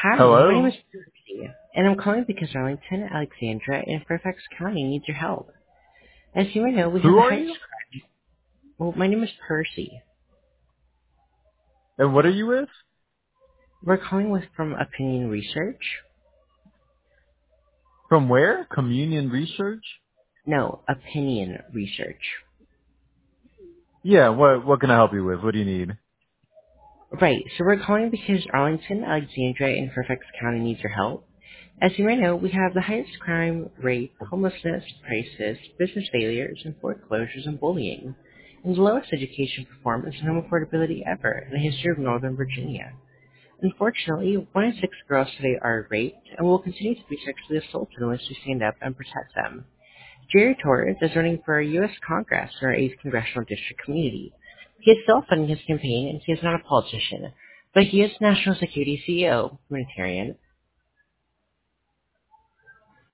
Hi, my name is Hello? Percy, and I'm calling because Arlington, Alexandra, and Fairfax County needs your help. As you may know, we have Who the are highest. you? Well, my name is Percy. And what are you with? We're calling from Opinion Research. From where? Communion Research? No, Opinion Research. Yeah, what can I help you with? What do you need? Right, so we're calling because Arlington, Alexandra, and Fairfax County needs your help. As you may know, we have the highest crime rate, homelessness, prices, business failures, and foreclosures and bullying, and the lowest education performance and home affordability ever in the history of Northern Virginia. Unfortunately, 1 in 6 girls today are raped and will continue to be sexually assaulted unless we stand up and protect them. Jerry Torres is running for U.S. Congress in our 8th Congressional District community. He is self-funding his campaign, and he is not a politician, but he is National Security CEO, humanitarian,